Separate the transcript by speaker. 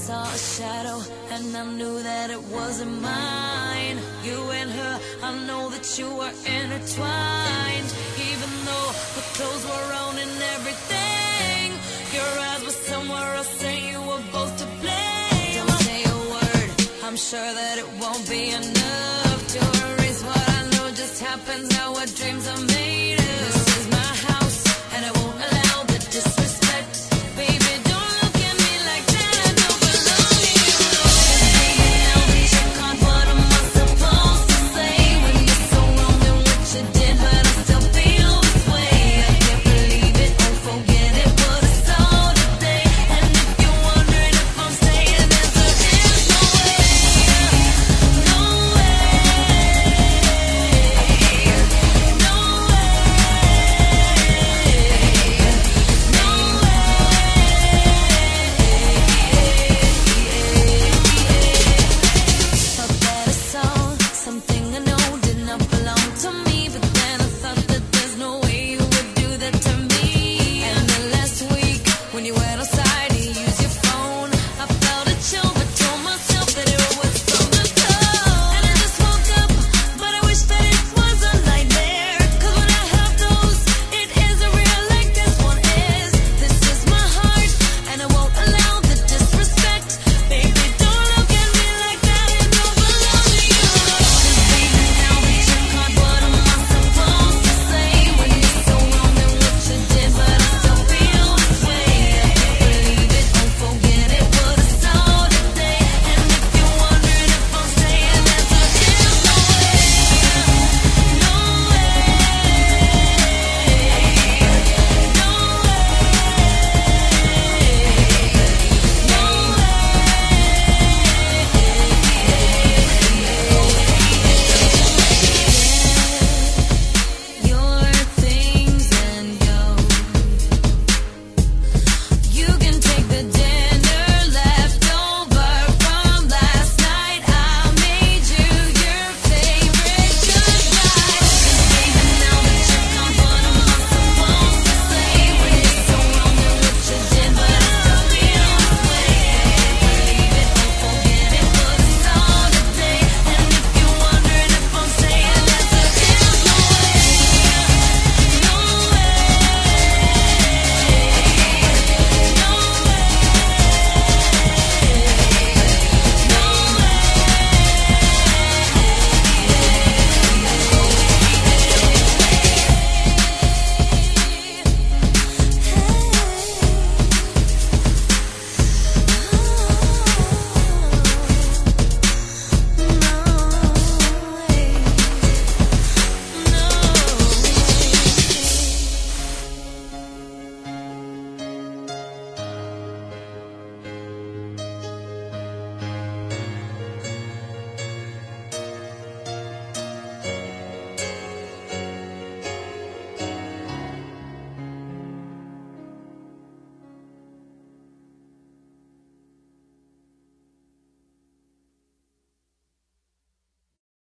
Speaker 1: saw a shadow and I knew that it wasn't mine. You and her, I know that you were intertwined. Even though the clothes were on and everything, your eyes were somewhere else and you were both to blame. Don't say a word, I'm sure that it won't be enough to erase what I know just happens how our dreams are made.